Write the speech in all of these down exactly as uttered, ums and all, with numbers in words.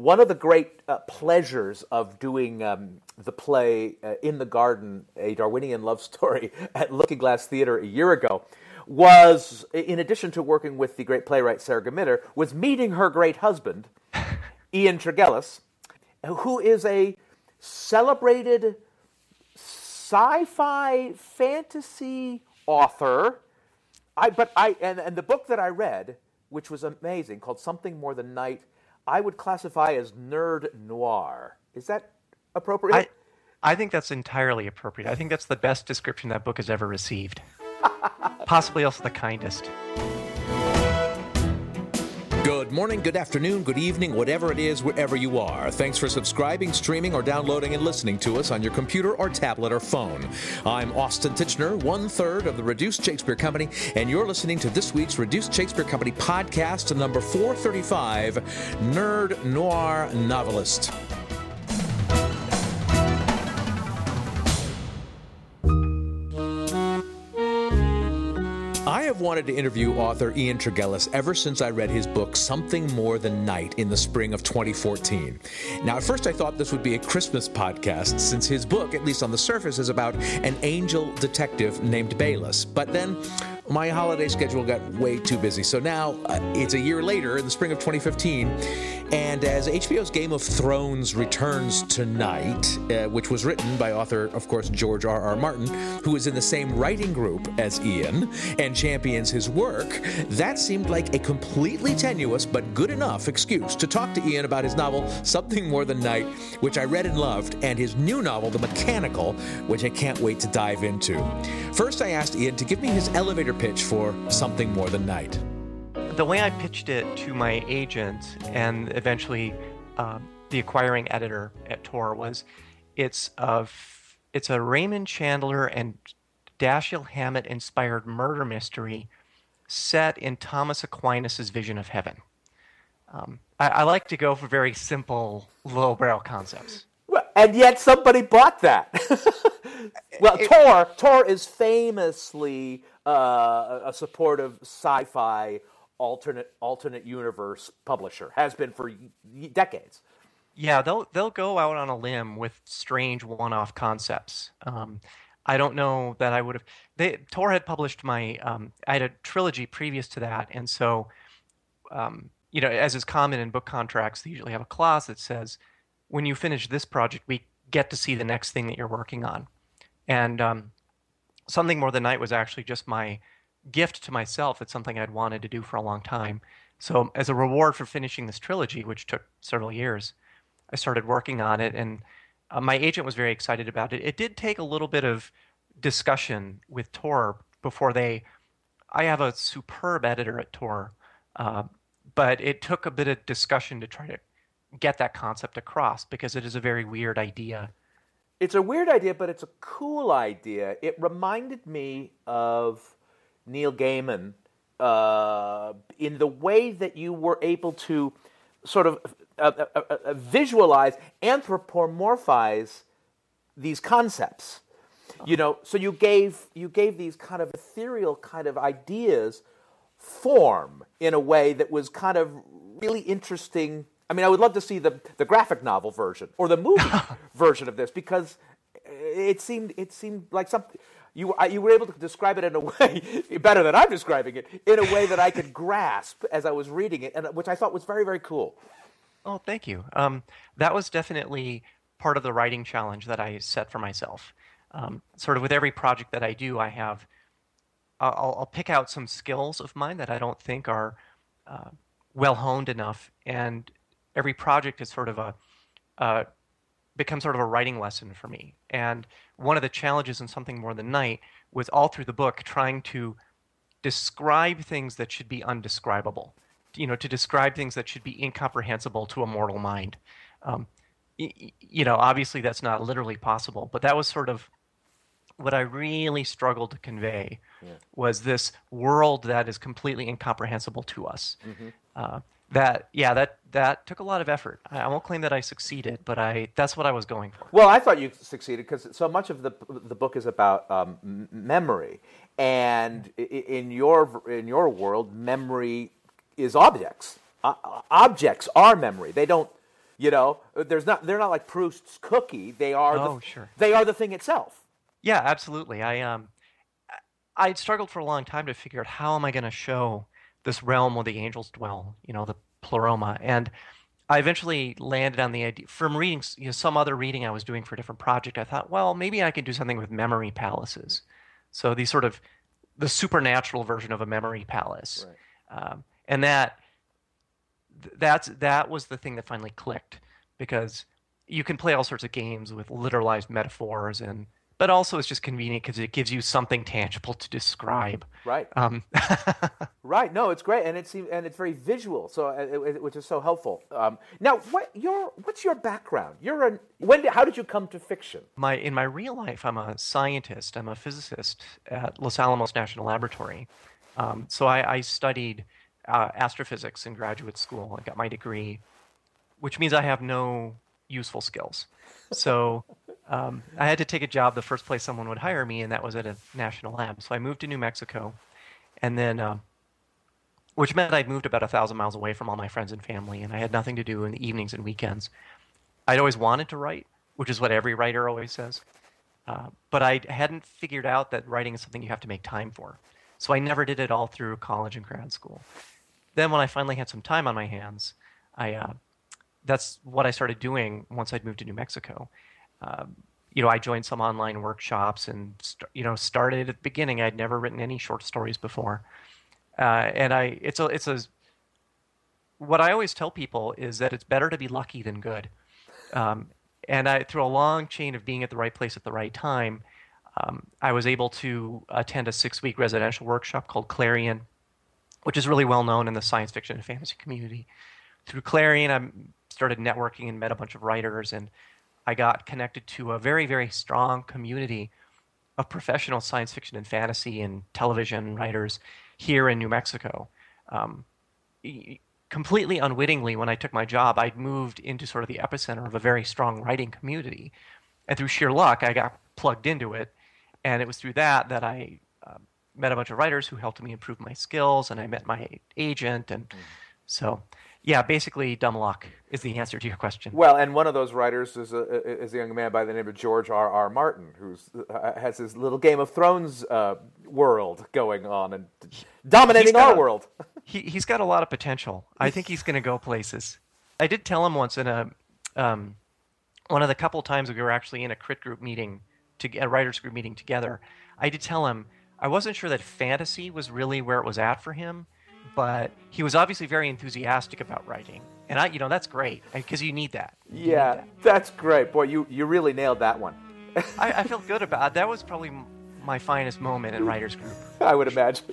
one of the great uh, pleasures of doing um, the play uh, In the Garden, a Darwinian love story at Looking Glass Theater a year ago, was, in addition to working with the great playwright Sarah Gamitter, was meeting her great husband, Ian Tregillis, who is a celebrated sci-fi fantasy author. I but I and, and the book that I read, which was amazing, called Something More Than Night, I would classify as nerd noir. Is that appropriate? I, I think that's entirely appropriate. I think that's the best description that book has ever received. Possibly also the kindest. Good morning, good afternoon, good evening, whatever it is, wherever you are. Thanks for subscribing, streaming, or downloading and listening to us on your computer or tablet or phone. I'm Austin Tichenor, one-third of the Reduced Shakespeare Company, and you're listening to this week's Reduced Shakespeare Company podcast, number four thirty-five, Nerd Noir Novelist. I have wanted to interview author Ian Tregillis ever since I read his book, Something More Than Night, in the spring of twenty fourteen. Now, at first I thought this would be a Christmas podcast, since his book, at least on the surface, is about an angel detective named Bayless. But then my holiday schedule got way too busy. So now uh, it's a year later, in the spring of twenty fifteen, and as H B O's Game of Thrones returns tonight, uh, which was written by author, of course, George R R. Martin, who is in the same writing group as Ian and champions his work, that seemed like a completely tenuous but good enough excuse to talk to Ian about his novel, Something More Than Night, which I read and loved, and his new novel, The Mechanical, which I can't wait to dive into. First, I asked Ian to give me his elevator pitch for Something More Than Night. The way I pitched it to my agent and eventually uh, the acquiring editor at Tor was, it's a, it's a Raymond Chandler and Dashiell Hammett-inspired murder mystery set in Thomas Aquinas' vision of heaven. Um, I, I like to go for very simple, lowbrow concepts. Well, and yet somebody bought that. Well, It- Tor Tor is famously uh, a supportive sci-fi alternate alternate universe publisher. Has been for y- decades. Yeah, they'll they'll go out on a limb with strange one-off concepts. Um, I don't know that I would have. They Tor had published my. Um, I had a trilogy previous to that, and so, um, you know, as is common in book contracts, they usually have a clause that says, when you finish this project, we get to see the next thing that you're working on. And um, Something More Than Night was actually just my gift to myself. It's something I'd wanted to do for a long time. So as a reward for finishing this trilogy, which took several years, I started working on it, and uh, my agent was very excited about it. It did take a little bit of discussion with Tor before they. I have a superb editor at Tor, uh, but it took a bit of discussion to try to get that concept across, because it is a very weird idea. It's a weird idea, but it's a cool idea. It reminded me of Neil Gaiman uh, in the way that you were able to sort of uh, uh, uh, uh, visualize, anthropomorphize these concepts. You know, so you gave you gave these kind of ethereal kind of ideas form in a way that was kind of really interesting. I mean, I would love to see the, the graphic novel version or the movie version of this, because it seemed it seemed like something you you were able to describe it in a way better than I'm describing it, in a way that I could grasp as I was reading it, and which I thought was very, very cool. Oh, thank you. Um, that was definitely part of the writing challenge that I set for myself. Um, sort of with every project that I do, I have I'll, I'll pick out some skills of mine that I don't think are uh, well honed enough, and every project is sort of a uh, becomes sort of a writing lesson for me. And one of the challenges in Something More Than Night was all through the book trying to describe things that should be undescribable. You know, to describe things that should be incomprehensible to a mortal mind. Um, y- you know, obviously that's not literally possible, but that was sort of what I really struggled to convey. Yeah. Was this world that is completely incomprehensible to us. Mm-hmm. Uh, that, yeah, that that took a lot of effort. I, I won't claim that I succeeded, but I that's what I was going for. Well, I thought you succeeded because so much of the the book is about um, m- memory, and in your in your world, memory is objects. Uh, objects are memory. They don't. You know, there's not they're not like Proust's cookie. They are Oh, the, sure. they are the thing itself. Yeah, absolutely. I um, I'd struggled for a long time to figure out how am I going to show this realm where the angels dwell, you know, the Pleroma. And I eventually landed on the idea from reading, you know, some other reading I was doing for a different project. I thought, well, maybe I could do something with memory palaces. So these sort of the supernatural version of a memory palace, Right. um, and that that's that was the thing that finally clicked, because you can play all sorts of games with literalized metaphors, and but also it's just convenient because it gives you something tangible to describe. Right. Um, Right. No, it's great, and it's and it's very visual, so it, it, which is so helpful. Um, now, what your what's your background? You're a when? Did, how did you come to fiction? my in my real life, I'm a scientist. I'm a physicist at Los Alamos National Laboratory. Um, so I, I studied uh, astrophysics in graduate school. I got my degree, which means I have no useful skills. So um, I had to take a job the first place someone would hire me, and that was at a national lab. So I moved to New Mexico, and then, um, which meant I'd moved about a thousand miles away from all my friends and family, and I had nothing to do in the evenings and weekends. I'd always wanted to write, which is what every writer always says. Uh, but I hadn't figured out that writing is something you have to make time for. So I never did it all through college and grad school. Then when I finally had some time on my hands, I uh, that's what I started doing once I'd moved to New Mexico. Um, you know, I joined some online workshops and, st- you know, started at the beginning. I'd never written any short stories before. Uh, and I, it's a, it's a, what I always tell people is that it's better to be lucky than good. Um, and I, through a long chain of being at the right place at the right time, um, I was able to attend a six-week residential workshop called Clarion, which is really well known in the science fiction and fantasy community. Through Clarion, I started networking and met a bunch of writers, and I got connected to a very, very strong community of professional science fiction and fantasy and television writers here in New Mexico. Um, completely unwittingly, when I took my job, I'd moved into sort of the epicenter of a very strong writing community. And through sheer luck, I got plugged into it. And it was through that that I uh, met a bunch of writers who helped me improve my skills, and I met my agent. And mm. so, yeah, basically dumb luck is the answer to your question. Well, and one of those writers is a, is a young man by the name of George R. R. Martin, who uh, has his little Game of Thrones uh, world going on and dominating our a, world. he, he's got a lot of potential. I think he's going to go places. I did tell him once in a um, one of the couple times we were actually in a crit group meeting, to a writers group meeting together, I did tell him I wasn't sure that fantasy was really where it was at for him, but he was obviously very enthusiastic about writing. And I, you know, that's great, because you need that. You yeah, need that. That's great. Boy, you, you really nailed that one. I, I felt good about it. That was probably my finest moment in writers group. I would imagine.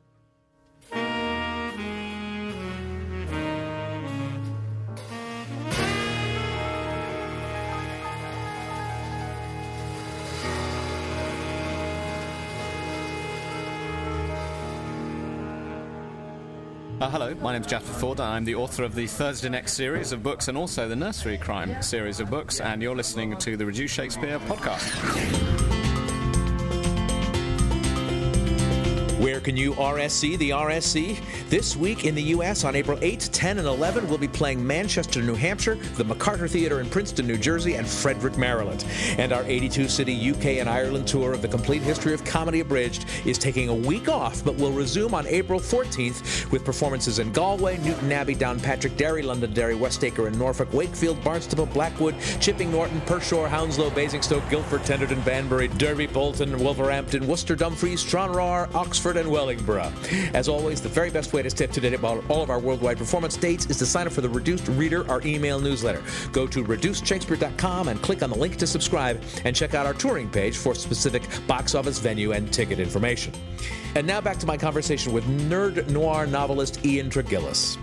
Uh, hello, my name's Jasper Ford. I'm the author of the Thursday Next series of books and also the Nursery Crime series of books, and you're listening to the Reduced Shakespeare podcast. Where can you R S C the R S C? This week in the U S on April eighth, ten, and eleven, we'll be playing Manchester, New Hampshire, the MacArthur Theatre in Princeton, New Jersey, and Frederick, Maryland. And our eighty-two city U K and Ireland tour of the Complete History of Comedy Abridged is taking a week off, but will resume on April fourteenth with performances in Galway, Newton Abbey, Downpatrick, Derry, Londonderry, Westacre, and Norfolk, Wakefield, Barnstable, Blackwood, Chipping Norton, Pershore, Hounslow, Basingstoke, Guildford, Tenterden, Banbury, Derby, Bolton, Wolverhampton, Worcester, Dumfries, Stranraer, Oxford, and Wellingborough. As always, the very best way to stay up to date about all of our worldwide performance dates is to sign up for the Reduced Reader, our email newsletter. Go to reduced shakespeare dot com and click on the link to subscribe, and check out our touring page for specific box office, venue, and ticket information. And now back to my conversation with nerd noir novelist Ian Tregillis.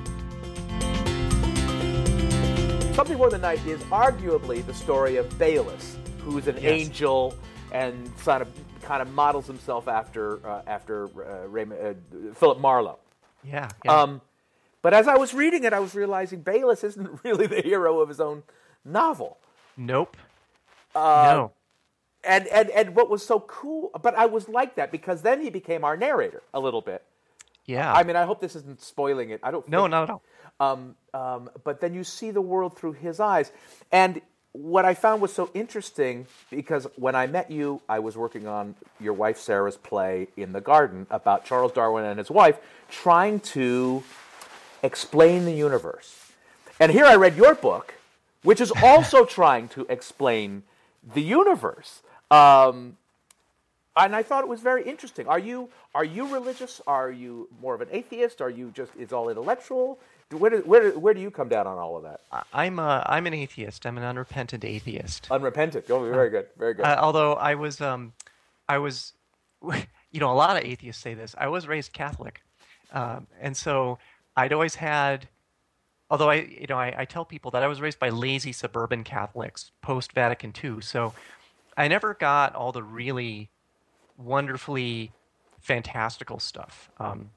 Something More Than Night is arguably the story of Baylis, who's an Yes. angel and kind of kind of models himself after uh, after uh, Raymond, uh, Philip Marlowe. Yeah. yeah. Um, but as I was reading it, I was realizing Baylis isn't really the hero of his own novel. nope. Uh, no. And, and and what was so cool, but I was like that because then he became our narrator a little bit. Yeah. I mean, I hope this isn't spoiling it. I don't. no, think, not at all. Um, um, but then you see the world through his eyes. And what I found was so interesting, because when I met you, I was working on your wife Sarah's play In the Garden about Charles Darwin and his wife trying to explain the universe. And here I read your book, which is also trying to explain the universe. Um, and I thought it was very interesting. Are you are you religious? Are you more of an atheist? Are you just, it's all intellectual? Where do, where, where do you come down on all of that? I'm a, I'm an atheist. I'm an unrepentant atheist. Unrepentant. Oh, very good. Very good. Uh, although I was, um, I was, you know, a lot of atheists say this. I was raised Catholic, um, and so I'd always had. Although I, you know, I, I tell people that I was raised by lazy suburban Catholics post Vatican Two, so I never got all the really wonderfully fantastical stuff. Um,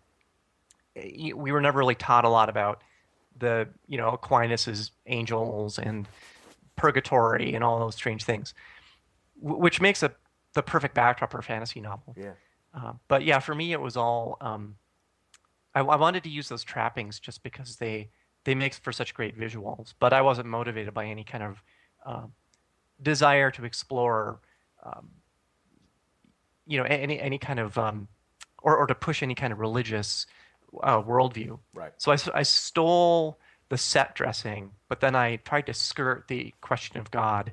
we were never really taught a lot about the, you know, Aquinas's angels and purgatory and all those strange things, which makes a the perfect backdrop for a fantasy novel. Yeah. Uh, but yeah, for me, it was all. Um, I, I wanted to use those trappings just because they they make for such great visuals. But I wasn't motivated by any kind of uh, desire to explore, um, you know, any any kind of um, or or to push any kind of religious uh, worldview. Right. So I, I stole the set dressing, but then I tried to skirt the question of God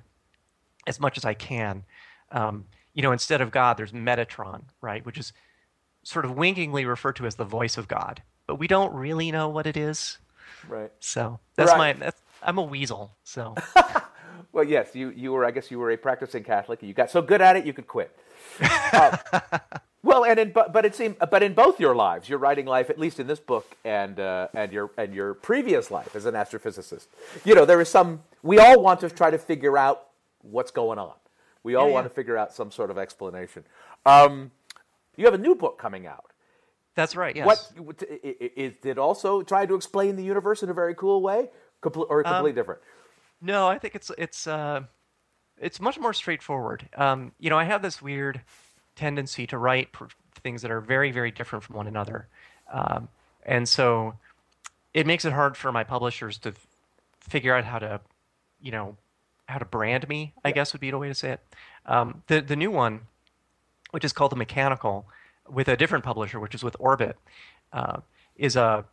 as much as I can. Um, you know, instead of God, there's Metatron, right, which is sort of winkingly referred to as the voice of God, but we don't really know what it is. Right. So that's Right. my. That's, I'm a weasel. So. Well, yes, you, you were. I guess you were a practicing Catholic. You got so good at it, you could quit. Uh, well, and in but, but it seemed, but in both your lives, your writing life, at least in this book, and uh, and your and your previous life as an astrophysicist, you know, there is some. We all want to try to figure out what's going on. We all Yeah, want yeah. to figure out some sort of explanation. Um, you have a new book coming out. That's right. Yes. What is it? Also try to explain the universe in a very cool way, Comple- or completely Um, different? No, I think it's it's uh, it's much more straightforward. Um, you know, I have this weird tendency to write pr- things that are very, very different from one another, um, and so it makes it hard for my publishers to f- figure out how to, you know, how to brand me. I guess would be the way to say it. Um, the the new one, which is called The Mechanical, with a different publisher, which is with Orbit, uh, is a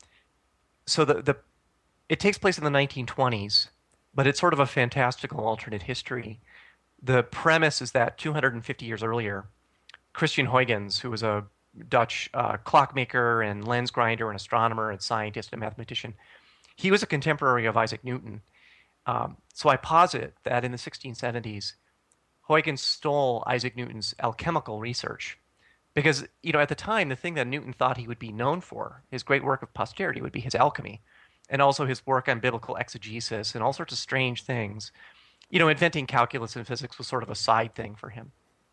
so the the it takes place in the nineteen twenties. But it's sort of a fantastical alternate history. The premise is that two hundred fifty years earlier, Christian Huygens, who was a Dutch uh, clockmaker and lens grinder and astronomer and scientist and mathematician, he was a contemporary of Isaac Newton. Um, so I posit that in the sixteen seventies, Huygens stole Isaac Newton's alchemical research. Because, you know, at the time, the thing that Newton thought he would be known for, his great work of posterity, would be his alchemy. And also his work on biblical exegesis and all sorts of strange things. You know, inventing calculus and physics was sort of a side thing for him.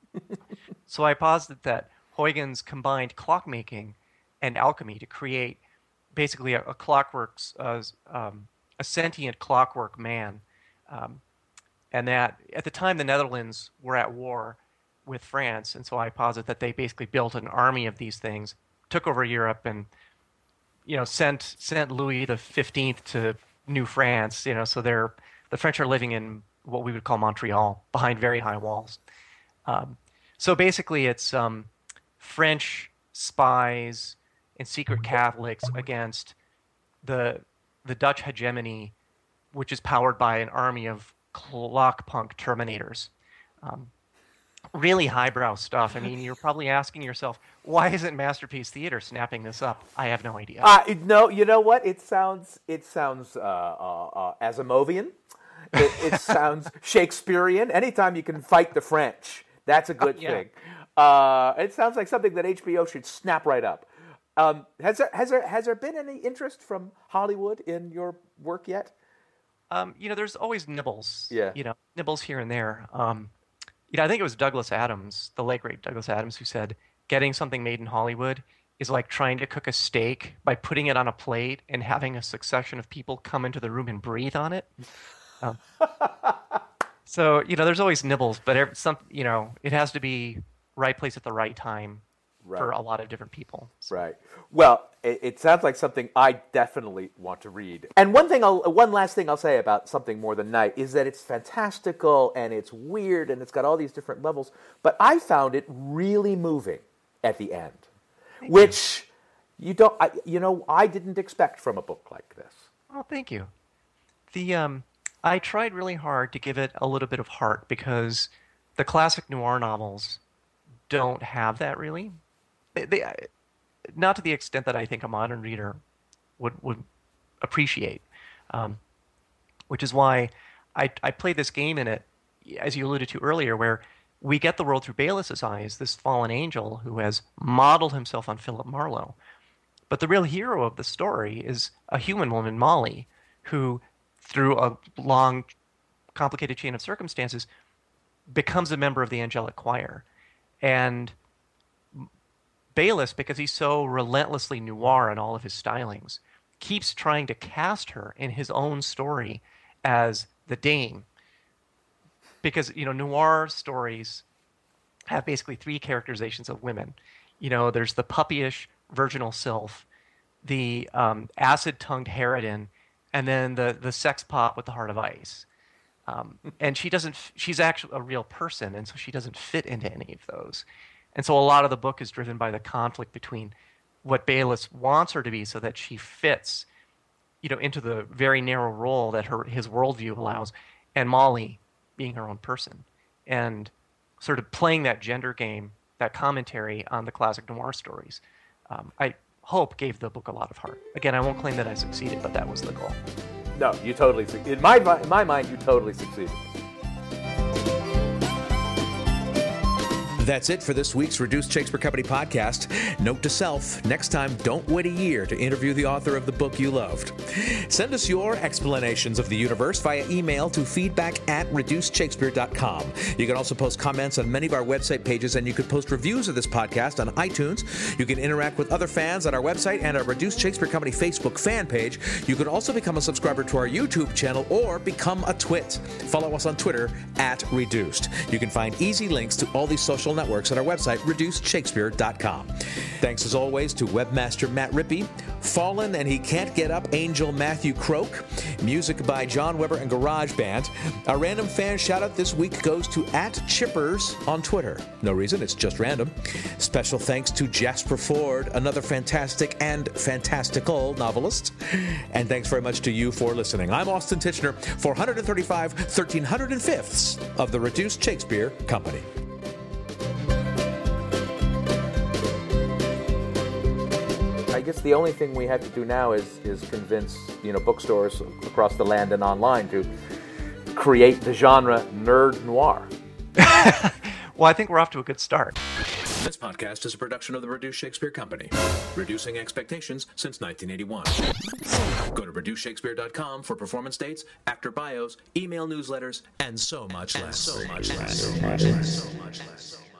So I posited that Huygens combined clockmaking and alchemy to create basically a, a clockwork, uh, um, a sentient clockwork man. Um, and that at the time the Netherlands were at war with France, and so I posit that they basically built an army of these things, took over Europe, and you know, sent sent Louis the Fifteenth to New France. You know, so they're the French are living in what we would call Montreal, behind very high walls. Um, so basically, it's um, French spies and secret Catholics against the the Dutch hegemony, which is powered by an army of clockpunk Terminators. Um, Really highbrow stuff. I mean, you're probably asking yourself, why isn't Masterpiece Theater snapping this up? I have no idea. Uh, no, you know what? It sounds it sounds uh, uh, uh, Asimovian. It, it sounds Shakespearean. Anytime you can fight the French, that's a good Yeah. thing. Uh, it sounds like something that H B O should snap right up. Um, has there has there has there been any interest from Hollywood in your work yet? Um, you know, there's always nibbles. Yeah. You know, nibbles here and there. Um, you know, I think it was Douglas Adams, the late great Douglas Adams, who said, getting something made in Hollywood is like trying to cook a steak by putting it on a plate and having a succession of people come into the room and breathe on it. Um, so, you know, there's always nibbles, but every, some, you know, it has to be right place at the right time, right. for a lot of different people. So. Right. Well, it, it sounds like something I definitely want to read. And one thing, I'll, one last thing I'll say about Something More Than Night is that it's fantastical and it's weird and it's got all these different levels. But I found it really moving at the end, thank which you. you don't. I, you know, I didn't expect from a book like this. Oh, thank you. The um, I tried really hard to give it a little bit of heart because the classic noir novels don't have that really. They, they, not to the extent that I think a modern reader would would appreciate, um, which is why I I played this game in it, as you alluded to earlier, where we get the world through Bayless's eyes, this fallen angel who has modeled himself on Philip Marlowe. But the real hero of the story is a human woman, Molly, who, through a long, complicated chain of circumstances, becomes a member of the angelic choir. And Bayliss, because he's so relentlessly noir in all of his stylings, keeps trying to cast her in his own story as the dame. Because, you know, noir stories have basically three characterizations of women. You know, there's the puppyish virginal sylph, the um, acid-tongued harridan, and then the, the sex pot with the heart of ice. Um, and she doesn't, she's actually a real person, and so she doesn't fit into any of those. And so a lot of the book is driven by the conflict between what Bayliss wants her to be so that she fits, you know, into the very narrow role that her his worldview allows, and Molly being her own person. And sort of playing that gender game, that commentary on the classic noir stories, um, I hope gave the book a lot of heart. Again, I won't claim that I succeeded, but that was the goal. No, you totally succeeded. In my, in my mind, you totally succeeded. That's it for this week's Reduced Shakespeare Company podcast. Note to self, next time, don't wait a year to interview the author of the book you loved. Send us your explanations of the universe via email to feedback at reduced shakespeare dot com. You can also post comments on many of our website pages, and you can post reviews of this podcast on iTunes. You can interact with other fans on our website and our Reduced Shakespeare Company Facebook fan page. You can also become a subscriber to our YouTube channel or become a twit. Follow us on Twitter at Reduced. You can find easy links to all these social networks at our website, reduced shakespeare dot com. Thanks as always to webmaster Matt Rippey, Fallen and He Can't Get Up Angel Matthew Croak, music by John Weber and Garage Band. Our random fan shout out this week goes to at Chippers on Twitter. No reason, it's just random. Special thanks to Jasper Fforde, another fantastic and fantastical novelist. And thanks very much to you for listening. I'm Austin Tichenor, four thirty-five, thirteen oh fifths of the Reduced Shakespeare Company. I guess the only thing we have to do now is is convince, you know, bookstores across the land and online to create the genre nerd noir. Well, I think we're off to a good start. This podcast is a production of the Reduced Shakespeare Company, reducing expectations since nineteen eighty-one. Go to reduced shakespeare dot com for performance dates, actor bios, email newsletters, and so much less. So much less. So much less. So much less.